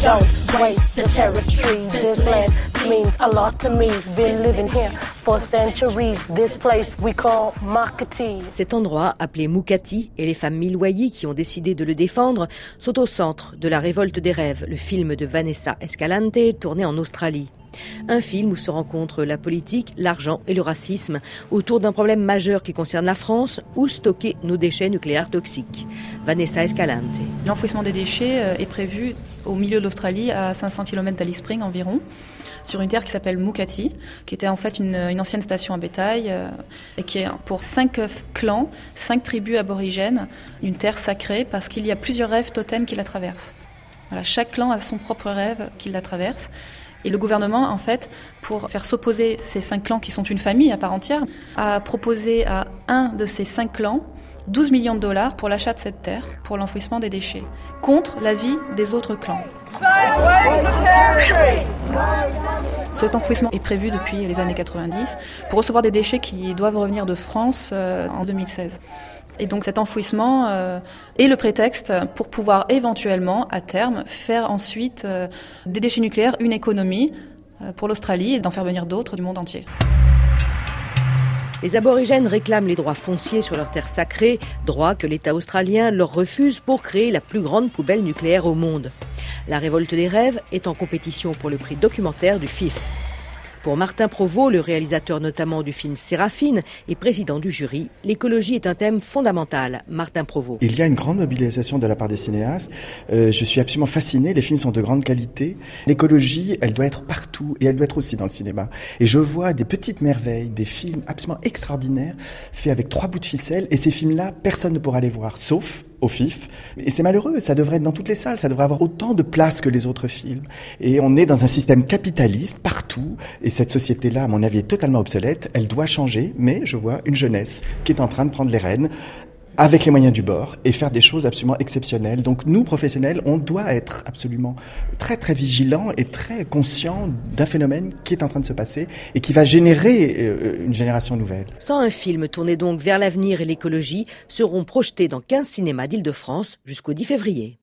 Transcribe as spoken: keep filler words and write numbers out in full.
Don't waste the territory. This land means a lot to me. Been living here for centuries. This place we call Makati. Cet endroit, appelé Mukati, et les femmes Milwayi qui ont décidé de le défendre, sont au centre de La Révolte des rêves, le film de Vanessa Escalante, tourné en Australie. Un film où se rencontrent la politique, l'argent et le racisme autour d'un problème majeur qui concerne la France, où stocker nos déchets nucléaires toxiques. Vanessa Escalante. L'enfouissement des déchets est prévu au milieu de l'Australie, à cinq cents kilomètres d'Alice Springs environ, sur une terre qui s'appelle Mukati, qui était en fait une, une ancienne station à bétail, euh, et qui est pour cinq clans, cinq tribus aborigènes, une terre sacrée parce qu'il y a plusieurs rêves totems qui la traversent. Voilà, chaque clan a son propre rêve qui la traverse. Et le gouvernement, en fait, pour faire s'opposer ces cinq clans qui sont une famille à part entière, a proposé à un de ces cinq clans douze millions de dollars pour l'achat de cette terre, pour l'enfouissement des déchets, contre l'avis des autres clans. Cet enfouissement est prévu depuis les années quatre-vingt-dix pour recevoir des déchets qui doivent revenir de France euh, en deux mille seize. Et donc cet enfouissement euh, est le prétexte pour pouvoir éventuellement, à terme, faire ensuite euh, des déchets nucléaires une économie euh, pour l'Australie et d'en faire venir d'autres du monde entier. Les aborigènes réclament les droits fonciers sur leurs terres sacrées, droits que l'État australien leur refuse pour créer la plus grande poubelle nucléaire au monde. La Révolte des rêves est en compétition pour le prix documentaire du F I F. Pour Martin Provost, le réalisateur notamment du film Séraphine et président du jury, l'écologie est un thème fondamental. Martin Provost. Il y a une grande mobilisation de la part des cinéastes. Euh, je suis absolument fasciné. Les films sont de grande qualité. L'écologie, elle doit être partout et elle doit être aussi dans le cinéma. Et je vois des petites merveilles, des films absolument extraordinaires faits avec trois bouts de ficelle. Et ces films-là, personne ne pourra les voir, sauf au F I F. Et c'est malheureux, ça devrait être dans toutes les salles, ça devrait avoir autant de place que les autres films. Et on est dans un système capitaliste partout, et cette société-là, à mon avis, est totalement obsolète, elle doit changer, mais je vois une jeunesse qui est en train de prendre les rênes, avec les moyens du bord, et faire des choses absolument exceptionnelles. Donc nous, professionnels, on doit être absolument très très vigilants et très conscients d'un phénomène qui est en train de se passer et qui va générer une génération nouvelle. cent un films tournés donc vers l'avenir et l'écologie seront projetés dans quinze cinémas d'Île-de-France jusqu'au dix février.